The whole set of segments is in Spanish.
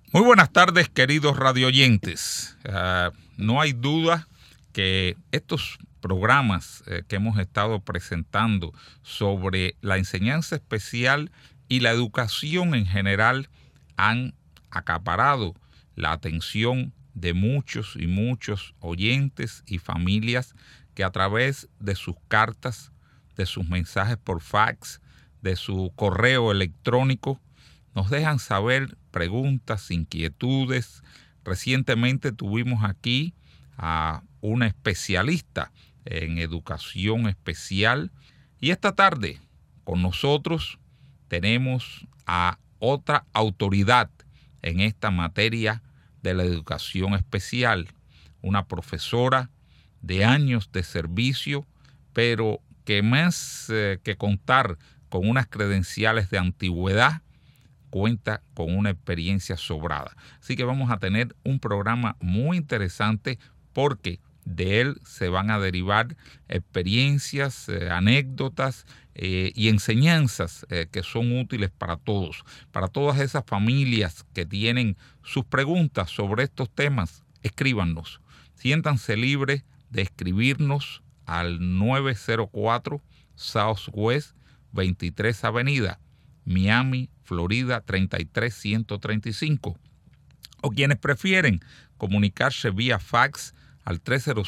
Muy buenas tardes, queridos radioyentes. No hay duda que estos programas que hemos estado presentando sobre la enseñanza especial y la educación en general han acaparado la atención de muchos y muchos oyentes y familias que a través de sus cartas, de sus mensajes por fax, de su correo electrónico, nos dejan saber preguntas, inquietudes. Recientemente tuvimos aquí a una especialista en educación especial y esta tarde con nosotros tenemos a otra autoridad en esta materia de la educación especial, una profesora de años de servicio, pero que más que contar con unas credenciales de antigüedad, cuenta con una experiencia sobrada. Así que vamos a tener un programa muy interesante porque de él se van a derivar experiencias, anécdotas y enseñanzas que son útiles para todos. Para todas esas familias que tienen sus preguntas sobre estos temas, escríbanos. Siéntanse libres de escribirnos al 904 Southwest 23 Avenida, Miami, Florida 33135, o quienes prefieren comunicarse vía fax al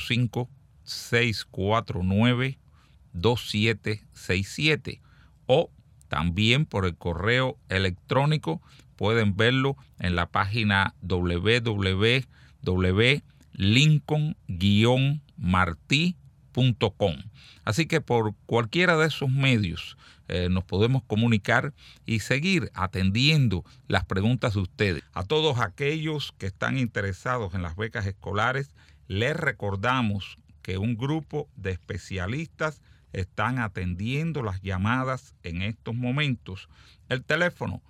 305-649-2767 o también por el correo electrónico. Pueden verlo en la página www.lincoln-marti.com. Así que por cualquiera de esos medios nos podemos comunicar y seguir atendiendo las preguntas de ustedes. A todos aquellos que están interesados en las becas escolares, les recordamos que un grupo de especialistas están atendiendo las llamadas en estos momentos. El teléfono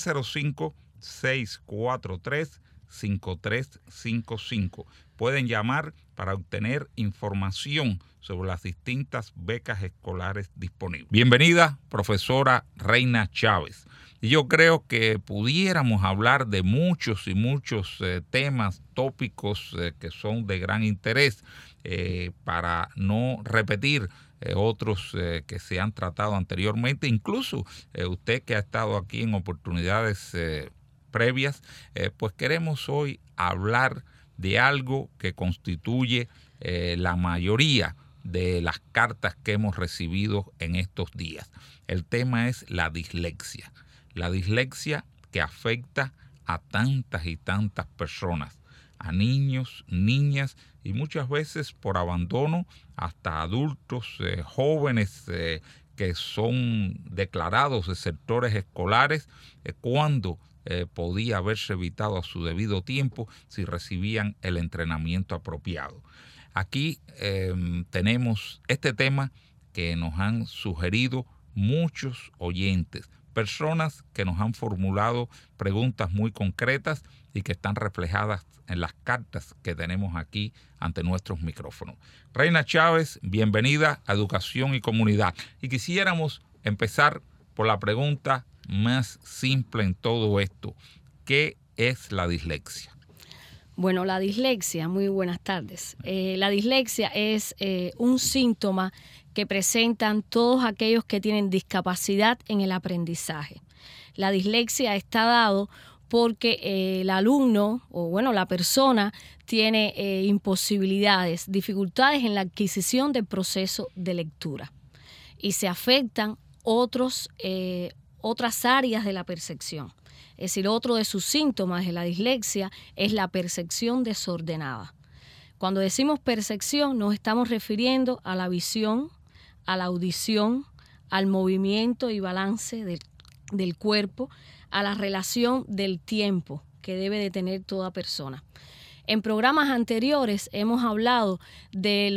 305-643-5355. Pueden llamar para obtener información sobre las distintas becas escolares disponibles. Bienvenida, profesora Reina Chávez. Y yo creo que pudiéramos hablar de muchos y muchos temas, tópicos que son de gran interés, para no repetir otros que se han tratado anteriormente. Incluso usted que ha estado aquí en oportunidades previas, pues queremos hoy hablar de algo que constituye la mayoría de las cartas que hemos recibido en estos días. El tema es la dislexia. La dislexia que afecta a tantas y tantas personas, a niños, niñas y muchas veces por abandono hasta adultos, jóvenes que son declarados desertores escolares cuando podía haberse evitado a su debido tiempo si recibían el entrenamiento apropiado. Aquí tenemos este tema que nos han sugerido muchos oyentes, personas que nos han formulado preguntas muy concretas y que están reflejadas en las cartas que tenemos aquí ante nuestros micrófonos. Reina Chávez, bienvenida a Educación y Comunidad. Y quisiéramos empezar por la pregunta más simple en todo esto. ¿Qué es la dislexia? Bueno, la dislexia, muy buenas tardes. La dislexia es un síntoma que presentan todos aquellos que tienen discapacidad en el aprendizaje. La dislexia está dado porque el alumno o la persona tiene imposibilidades, dificultades en la adquisición del proceso de lectura y se afectan otras áreas de la percepción. Es decir, otro de sus síntomas de la dislexia es la percepción desordenada. Cuando decimos percepción, nos estamos refiriendo a la visión, a la audición, al movimiento y balance del cuerpo, a la relación del tiempo que debe de tener toda persona. En programas anteriores hemos hablado de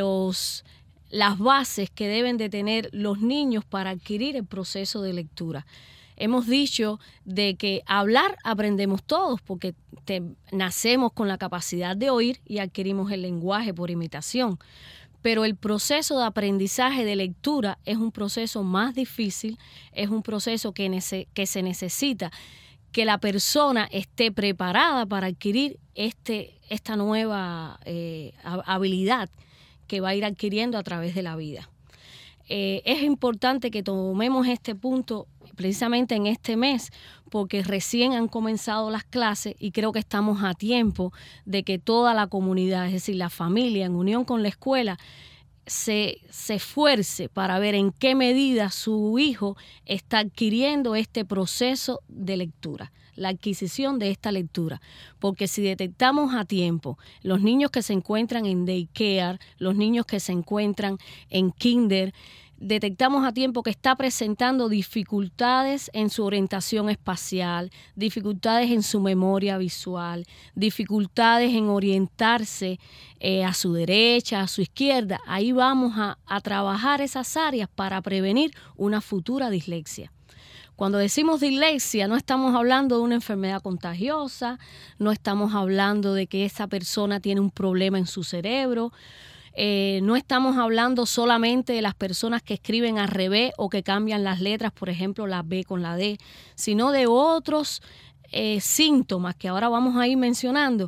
las bases que deben de tener los niños para adquirir el proceso de lectura. Hemos dicho de que hablar aprendemos todos porque nacemos con la capacidad de oír y adquirimos el lenguaje por imitación. Pero el proceso de aprendizaje de lectura es un proceso más difícil, es un proceso que se necesita que la persona esté preparada para adquirir esta nueva habilidad que va a ir adquiriendo a través de la vida. Es importante que tomemos este punto precisamente en este mes, porque recién han comenzado las clases y creo que estamos a tiempo de que toda la comunidad, es decir, la familia, en unión con la escuela, se esfuerce para ver en qué medida su hijo está adquiriendo este proceso de lectura, la adquisición de esta lectura. Porque si detectamos a tiempo los niños que se encuentran en daycare, los niños que se encuentran en kinder, detectamos a tiempo que está presentando dificultades en su orientación espacial, dificultades en su memoria visual, dificultades en orientarse a su derecha, a su izquierda, ahí vamos a trabajar esas áreas para prevenir una futura dislexia. Cuando decimos dislexia, no estamos hablando de una enfermedad contagiosa, no estamos hablando de que esa persona tiene un problema en su cerebro, no estamos hablando solamente de las personas que escriben al revés o que cambian las letras, por ejemplo, la B con la D, sino de otros síntomas que ahora vamos a ir mencionando,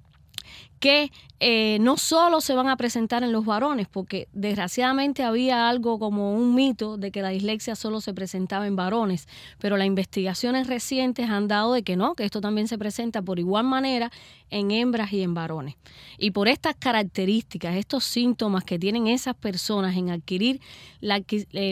que no solo se van a presentar en los varones, porque desgraciadamente había algo como un mito de que la dislexia solo se presentaba en varones, pero las investigaciones recientes han dado de que no, que esto también se presenta por igual manera en hembras y en varones. Y por estas características, estos síntomas que tienen esas personas en adquirir la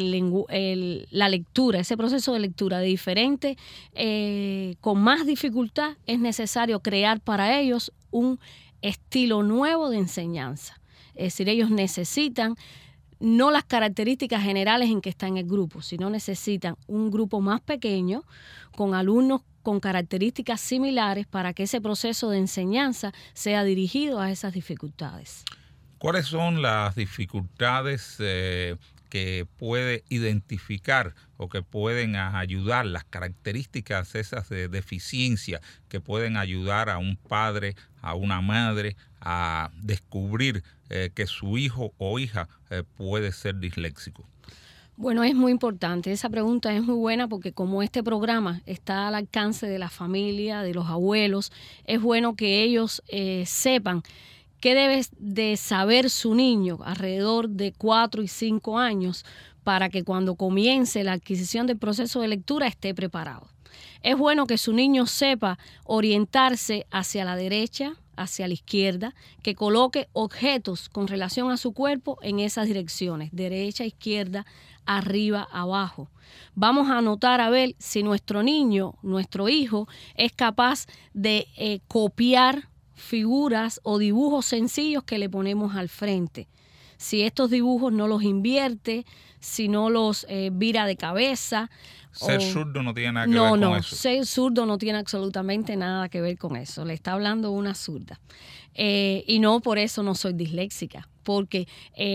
lectura, ese proceso de lectura de diferente, con más dificultad, es necesario crear para ellos un estilo nuevo de enseñanza. Es decir, ellos necesitan no las características generales en que está en el grupo, sino necesitan un grupo más pequeño con alumnos con características similares para que ese proceso de enseñanza sea dirigido a esas dificultades. ¿Cuáles son las dificultades que puede identificar o que pueden ayudar, las características esas de deficiencia que pueden ayudar a un padre, a una madre a descubrir que su hijo o hija puede ser disléxico? Bueno, es muy importante. Esa pregunta es muy buena porque como este programa está al alcance de la familia, de los abuelos, es bueno que ellos sepan qué debe de saber su niño alrededor de 4 y 5 años para que cuando comience la adquisición del proceso de lectura esté preparado. Es bueno que su niño sepa orientarse hacia la derecha, hacia la izquierda, que coloque objetos con relación a su cuerpo en esas direcciones, derecha, izquierda, arriba, abajo. Vamos a anotar a ver si nuestro niño, nuestro hijo, es capaz de copiar figuras o dibujos sencillos que le ponemos al frente. Si estos dibujos no los invierte, si no los vira de cabeza. Ser zurdo no tiene nada que ver con eso. No, ser zurdo no tiene absolutamente nada que ver con eso. Le está hablando una zurda. Y no por eso no soy disléxica, porque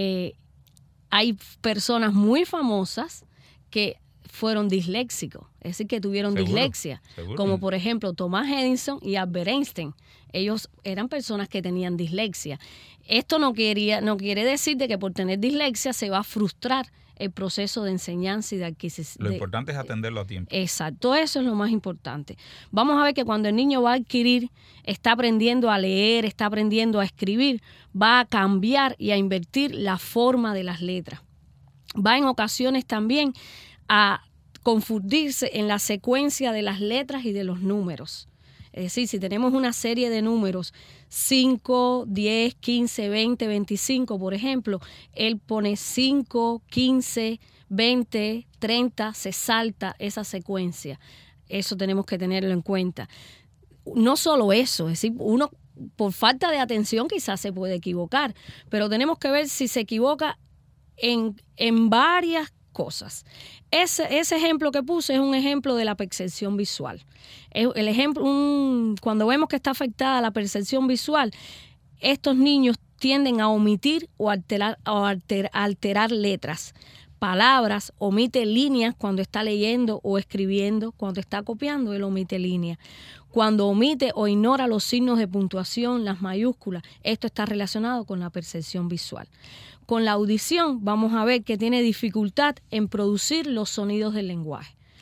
hay personas muy famosas que fueron disléxicos, es decir, que tuvieron dislexia, como por ejemplo Thomas Edison y Albert Einstein. Ellos eran personas que tenían dislexia. Esto no quiere decir de que por tener dislexia se va a frustrar el proceso de enseñanza y de adquisición. Lo importante es atenderlo a tiempo. Exacto, eso es lo más importante. Vamos a ver que cuando el niño va a adquirir, está aprendiendo a leer, está aprendiendo a escribir, va a cambiar y a invertir la forma de las letras. Va en ocasiones también a confundirse en la secuencia de las letras y de los números. Es decir, si tenemos una serie de números 5, 10, 15, 20, 25, por ejemplo, él pone 5, 15, 20, 30, se salta esa secuencia. Eso tenemos que tenerlo en cuenta. No solo eso, es decir, uno por falta de atención quizás se puede equivocar, pero tenemos que ver si se equivoca en varias cosas. Ese ejemplo que puse es un ejemplo de la percepción visual. El ejemplo, cuando vemos que está afectada la percepción visual, estos niños tienden a omitir o alterar letras, palabras, omite líneas cuando está leyendo o escribiendo, cuando está copiando, él omite líneas. Cuando omite o ignora los signos de puntuación, las mayúsculas, esto está relacionado con la percepción visual. Con la audición vamos a ver que tiene dificultad en producir los sonidos del lenguaje.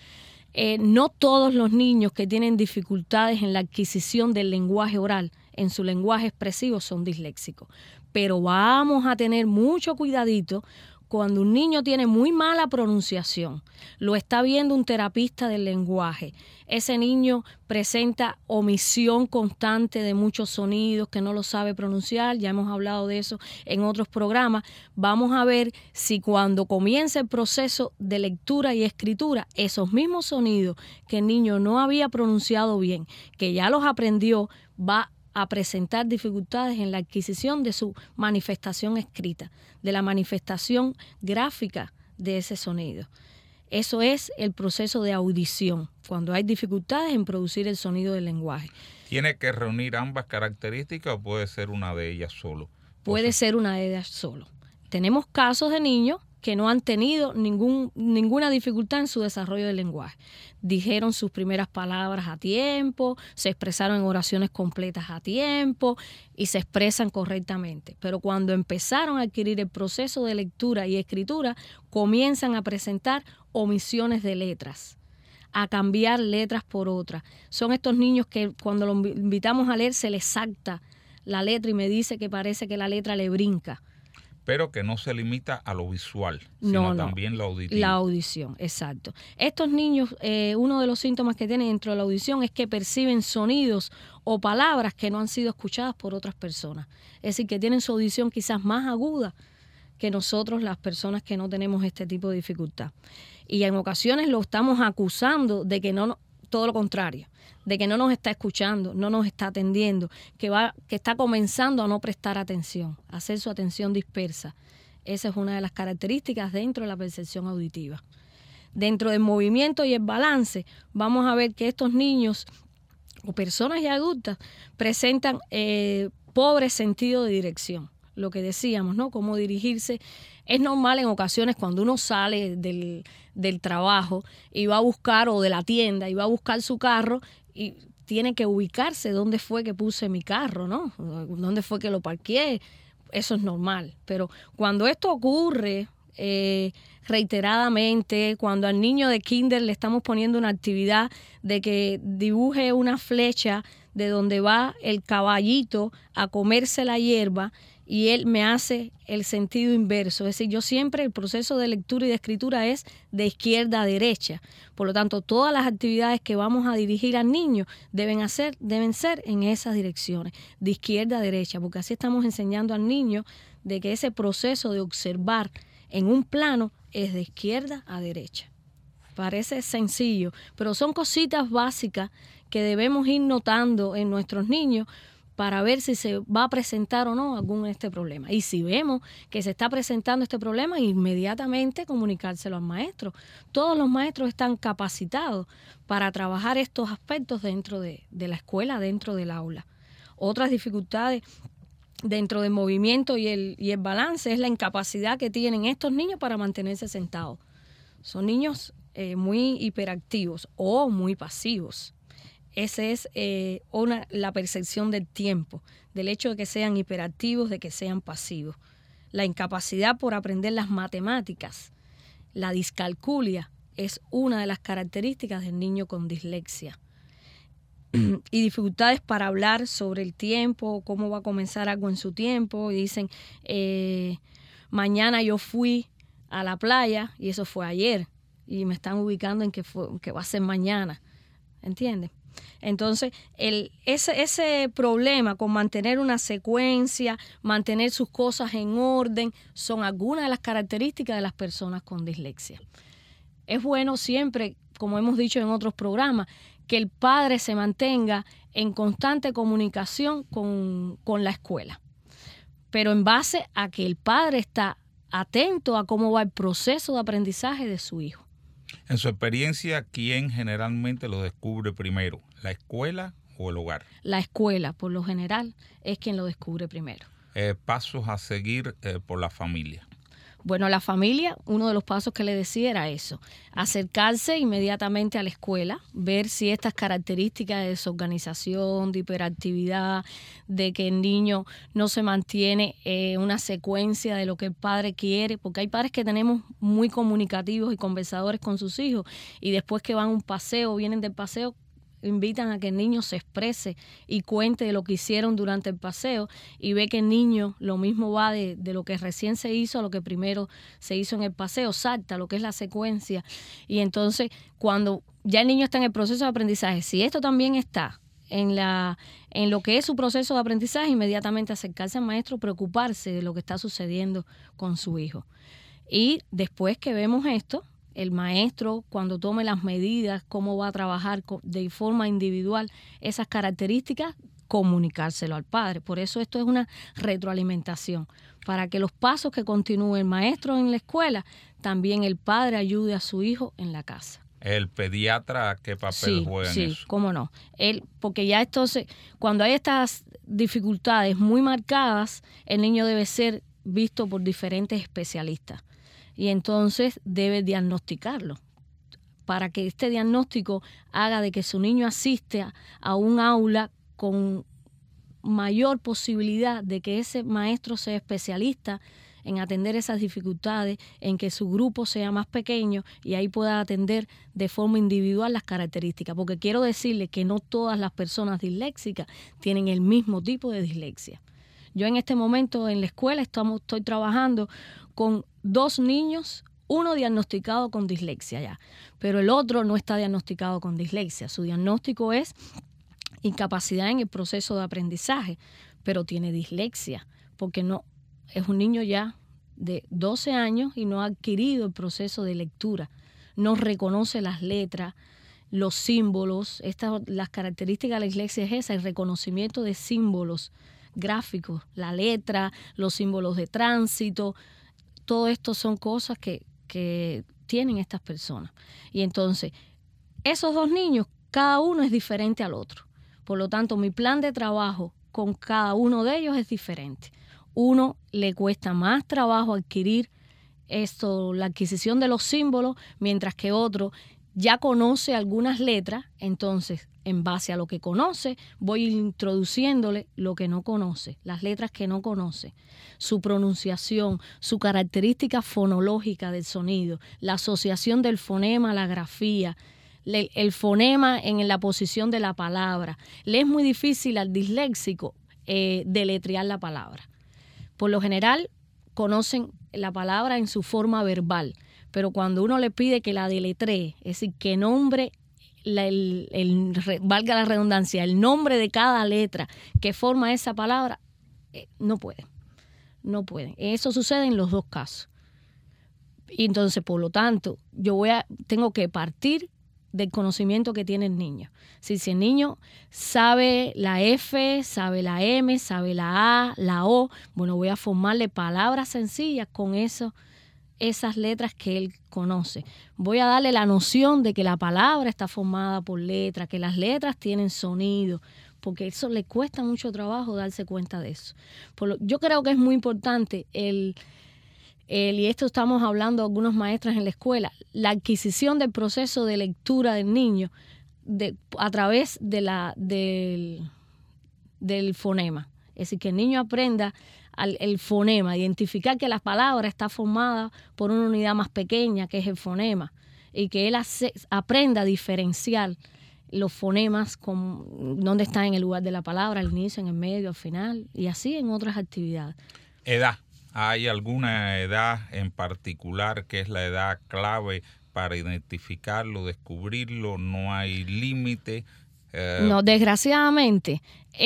No todos los niños que tienen dificultades en la adquisición del lenguaje oral, en su lenguaje expresivo, son disléxicos. Pero vamos a tener mucho cuidadito cuando un niño tiene muy mala pronunciación, lo está viendo un terapista del lenguaje, ese niño presenta omisión constante de muchos sonidos que no lo sabe pronunciar, ya hemos hablado de eso en otros programas. Vamos a ver si cuando comience el proceso de lectura y escritura, esos mismos sonidos que el niño no había pronunciado bien, que ya los aprendió, va a presentar dificultades en la adquisición de su manifestación escrita, de la manifestación gráfica de ese sonido. Eso es el proceso de audición, cuando hay dificultades en producir el sonido del lenguaje. ¿Tiene que reunir ambas características o puede ser una de ellas solo? Puede ser una de ellas solo. Tenemos casos de niños que no han tenido ninguna dificultad en su desarrollo del lenguaje. Dijeron sus primeras palabras a tiempo, se expresaron en oraciones completas a tiempo y se expresan correctamente. Pero cuando empezaron a adquirir el proceso de lectura y escritura, comienzan a presentar omisiones de letras, a cambiar letras por otras. Son estos niños que cuando los invitamos a leer se les salta la letra y me dice que parece que la letra le brinca. Pero que no se limita a lo visual, sino también lo auditivo. La audición, exacto. Estos niños, uno de los síntomas que tienen dentro de la audición es que perciben sonidos o palabras que no han sido escuchadas por otras personas. Es decir, que tienen su audición quizás más aguda que nosotros, las personas que no tenemos este tipo de dificultad. Y en ocasiones lo estamos acusando de que no, todo lo contrario, de que no nos está escuchando, no nos está atendiendo, que está comenzando a no prestar atención, a hacer su atención dispersa. Esa es una de las características dentro de la percepción auditiva. Dentro del movimiento y el balance, vamos a ver que estos niños o personas ya adultas presentan pobre sentido de dirección. Lo que decíamos, ¿no? Cómo dirigirse. Es normal en ocasiones cuando uno sale del trabajo y va a buscar, o de la tienda, y va a buscar su carro y tiene que ubicarse dónde fue que puse mi carro, ¿no? Dónde fue que lo parqué. Eso es normal. Pero cuando esto ocurre reiteradamente, cuando al niño de kinder le estamos poniendo una actividad de que dibuje una flecha de donde va el caballito a comerse la hierba, y él me hace el sentido inverso. Es decir, yo siempre, el proceso de lectura y de escritura es de izquierda a derecha. Por lo tanto, todas las actividades que vamos a dirigir al niño deben ser en esas direcciones, de izquierda a derecha, porque así estamos enseñando al niño de que ese proceso de observar en un plano es de izquierda a derecha. Parece sencillo, pero son cositas básicas que debemos ir notando en nuestros niños para ver si se va a presentar o no algún problema. Y si vemos que se está presentando este problema, inmediatamente comunicárselo al maestro. Todos los maestros están capacitados para trabajar estos aspectos dentro de la escuela, dentro del aula. Otras dificultades dentro del movimiento y el balance es la incapacidad que tienen estos niños para mantenerse sentados. Son niños muy hiperactivos o muy pasivos. Esa es la percepción del tiempo, del hecho de que sean hiperactivos, de que sean pasivos. La incapacidad por aprender las matemáticas, la discalculia, es una de las características del niño con dislexia. Y dificultades para hablar sobre el tiempo, cómo va a comenzar algo en su tiempo. Y dicen, mañana yo fui a la playa y eso fue ayer. Y me están ubicando en que va a ser mañana. ¿Entiendes? Entonces, ese problema con mantener una secuencia, mantener sus cosas en orden, son algunas de las características de las personas con dislexia. Es bueno siempre, como hemos dicho en otros programas, que el padre se mantenga en constante comunicación con la escuela, pero en base a que el padre está atento a cómo va el proceso de aprendizaje de su hijo. En su experiencia, ¿quién generalmente lo descubre primero? ¿La escuela o el hogar? La escuela, por lo general, es quien lo descubre primero. Pasos a seguir por la familia. Bueno, la familia, uno de los pasos que le decía era eso, acercarse inmediatamente a la escuela, ver si estas características de desorganización, de hiperactividad, de que el niño no se mantiene una secuencia de lo que el padre quiere, porque hay padres que tenemos muy comunicativos y conversadores con sus hijos y después que van a un paseo, vienen del paseo, invitan a que el niño se exprese y cuente de lo que hicieron durante el paseo y ve que el niño lo mismo va de lo que recién se hizo a lo que primero se hizo en el paseo, salta lo que es la secuencia. Y entonces cuando ya el niño está en el proceso de aprendizaje, si esto también está en lo que es su proceso de aprendizaje, inmediatamente acercarse al maestro, preocuparse de lo que está sucediendo con su hijo. Y después que vemos esto, el maestro, cuando tome las medidas, cómo va a trabajar de forma individual esas características, comunicárselo al padre. Por eso esto es una retroalimentación, para que los pasos que continúe el maestro en la escuela, también el padre ayude a su hijo en la casa. ¿El pediatra qué papel juega en eso? Sí, cómo no. Porque ya entonces, cuando hay estas dificultades muy marcadas, el niño debe ser visto por diferentes especialistas. Y entonces debe diagnosticarlo para que este diagnóstico haga de que su niño asista a un aula con mayor posibilidad de que ese maestro sea especialista en atender esas dificultades, en que su grupo sea más pequeño y ahí pueda atender de forma individual las características. Porque quiero decirle que no todas las personas disléxicas tienen el mismo tipo de dislexia. Yo en este momento en la escuela estoy trabajando con 2 niños, uno diagnosticado con dislexia ya, pero el otro no está diagnosticado con dislexia. Su diagnóstico es incapacidad en el proceso de aprendizaje, pero tiene dislexia, porque no es un niño ya de 12 años y no ha adquirido el proceso de lectura, no reconoce las letras, los símbolos. Las características de la dislexia es esa, el reconocimiento de símbolos gráficos, la letra, los símbolos de tránsito. Todo esto son cosas que tienen estas personas. Y entonces, esos 2 niños, cada uno es diferente al otro. Por lo tanto, mi plan de trabajo con cada uno de ellos es diferente. Uno le cuesta más trabajo adquirir la adquisición de los símbolos, mientras que otro ya conoce algunas letras. Entonces, en base a lo que conoce, voy introduciéndole lo que no conoce, las letras que no conoce, su pronunciación, su característica fonológica del sonido, la asociación del fonema a la grafía, el fonema en la posición de la palabra. Le es muy difícil al disléxico deletrear la palabra. Por lo general, conocen la palabra en su forma verbal, pero cuando uno le pide que la deletree, es decir, que nombre, valga la redundancia, el nombre de cada letra que forma esa palabra, no pueden. Eso sucede en los 2 casos. Y entonces, por lo tanto, tengo que partir del conocimiento que tiene el niño. Si el niño sabe la F, sabe la M, sabe la A, la O, bueno, voy a formarle palabras sencillas con esas letras que él conoce. Voy a darle la noción de que la palabra está formada por letras, que las letras tienen sonido, porque eso le cuesta mucho trabajo darse cuenta de eso. Yo creo que es muy importante y esto estamos hablando algunos maestras en la escuela, la adquisición del proceso de lectura del niño a través del fonema. Es decir, que el niño aprenda el fonema, identificar que la palabra está formada por una unidad más pequeña, que es el fonema, y que él aprenda a diferenciar los fonemas dónde están en el lugar de la palabra, al inicio, en el medio, al final, y así en otras actividades. Edad. ¿Hay alguna edad en particular que es la edad clave para identificarlo, descubrirlo? ¿No hay límite? No, desgraciadamente,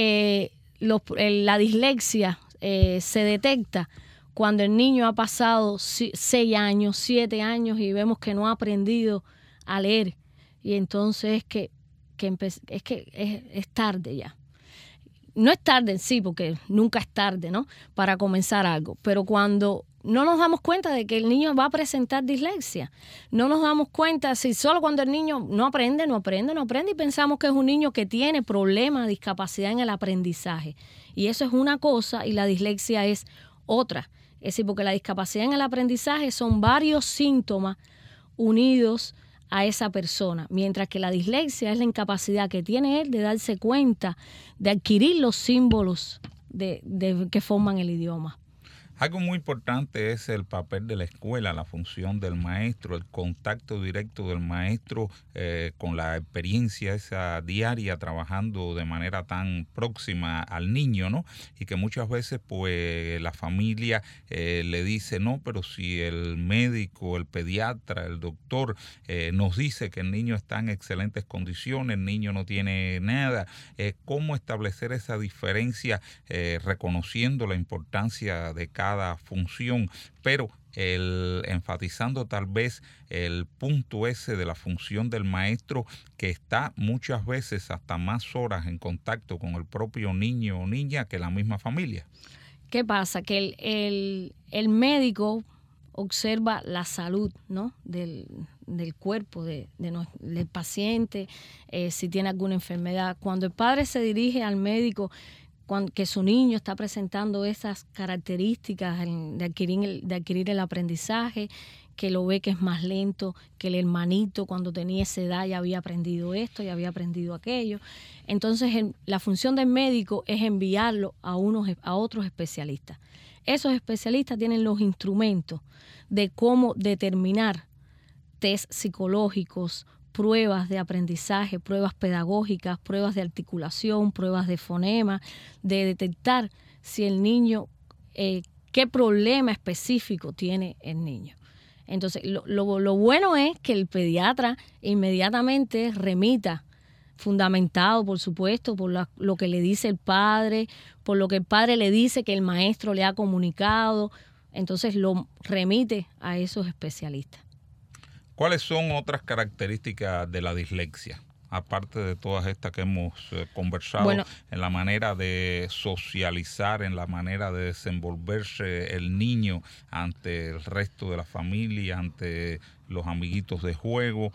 la dislexia se detecta cuando el niño ha pasado 6 años, 7 años y vemos que no ha aprendido a leer. Y entonces es tarde ya. No es tarde en sí, porque nunca es tarde, ¿no?, para comenzar algo. Pero cuando no nos damos cuenta de que el niño va a presentar dislexia, no nos damos cuenta, si solo cuando el niño no aprende y pensamos que es un niño que tiene problemas, discapacidad en el aprendizaje. Y eso es una cosa y la dislexia es otra. Es decir, porque la discapacidad en el aprendizaje son varios síntomas unidos a esa persona, mientras que la dislexia es la incapacidad que tiene él de darse cuenta, de adquirir los símbolos que forman el idioma. Algo muy importante es el papel de la escuela, la función del maestro, el contacto directo del maestro con la experiencia esa diaria trabajando de manera tan próxima al niño, ¿no? Y que muchas veces pues la familia le dice, no, pero si el médico, el pediatra, el doctor nos dice que el niño está en excelentes condiciones, el niño no tiene nada, ¿cómo establecer esa diferencia reconociendo la importancia de cada función, pero enfatizando tal vez el punto ese de la función del maestro, que está muchas veces hasta más horas en contacto con el propio niño o niña que la misma familia? ¿Qué pasa? Que el médico observa la salud, ¿no? del cuerpo del paciente, si tiene alguna enfermedad. Cuando el padre se dirige al médico que su niño está presentando esas características de adquirir el aprendizaje, que lo ve que es más lento, que el hermanito cuando tenía esa edad ya había aprendido esto, ya había aprendido aquello. Entonces la función del médico es enviarlo a otros especialistas. Esos especialistas tienen los instrumentos de cómo determinar test psicológicos, pruebas de aprendizaje, pruebas pedagógicas, pruebas de articulación, pruebas de fonema, de detectar si el niño, qué problema específico tiene el niño. Entonces, lo bueno es que el pediatra inmediatamente remita, fundamentado, por supuesto, por lo que le dice el padre, por lo que el padre le dice que el maestro le ha comunicado, entonces lo remite a esos especialistas. ¿Cuáles son otras características de la dislexia? Aparte de todas estas que hemos conversado, en la manera de socializar, en la manera de desenvolverse el niño ante el resto de la familia, ante los amiguitos de juego.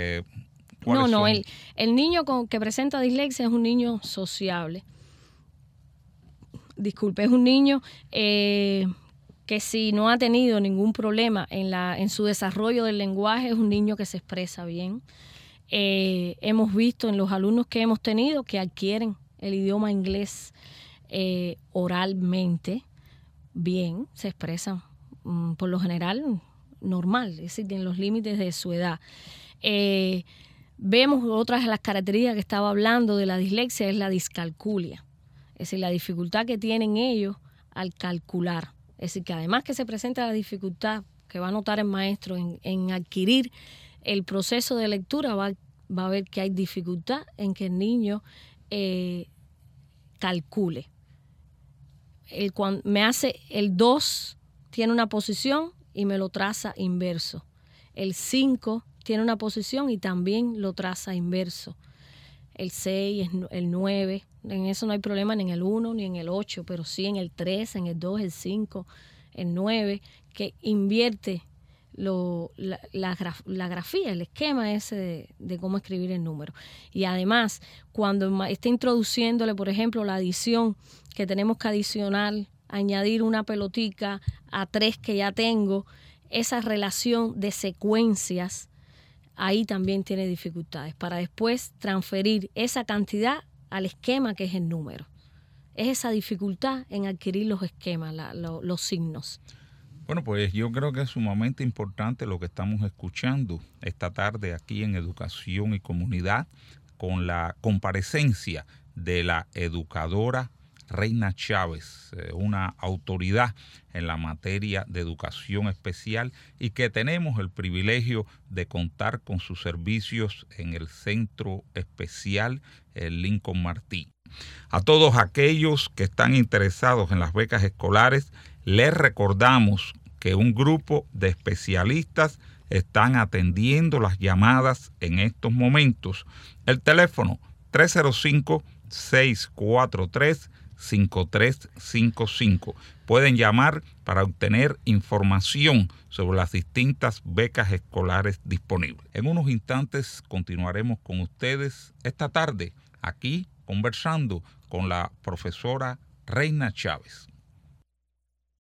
El niño que presenta dislexia es un niño sociable. Disculpe, es un niño que si no ha tenido ningún problema en su desarrollo del lenguaje, es un niño que se expresa bien. Hemos visto en los alumnos que hemos tenido que adquieren el idioma inglés oralmente bien, se expresan por lo general normal, es decir, en los límites de su edad. Vemos otras de las características que estaba hablando de la dislexia, es la discalculia, es decir, la dificultad que tienen ellos al calcular. Es decir, que además que se presenta la dificultad que va a notar el maestro en adquirir el proceso de lectura, va a ver que hay dificultad en que el niño calcule. Me hace el 2, tiene una posición y me lo traza inverso. El 5 tiene una posición y también lo traza inverso. El 6, el 9, en eso no hay problema ni en el 1 ni en el 8, pero sí en el 3, en el 2, el 5, el 9, que invierte la grafía, el esquema ese de cómo escribir el número. Y además, cuando está introduciéndole, por ejemplo, la adición, que tenemos que añadir una pelotica a 3 que ya tengo, esa relación de secuencias, ahí también tiene dificultades para después transferir esa cantidad al esquema que es el número. Es esa dificultad en adquirir los esquemas, los signos. Bueno, pues yo creo que es sumamente importante lo que estamos escuchando esta tarde aquí en Educación y Comunidad, con la comparecencia de la educadora Reina Chávez, una autoridad en la materia de educación especial y que tenemos el privilegio de contar con sus servicios en el Centro Especial Lincoln Martí. A todos aquellos que están interesados en las becas escolares, les recordamos que un grupo de especialistas están atendiendo las llamadas en estos momentos. El teléfono 305-643-5355. Pueden llamar para obtener información sobre las distintas becas escolares disponibles. En unos instantes continuaremos con ustedes esta tarde aquí conversando con la profesora Reina Chávez.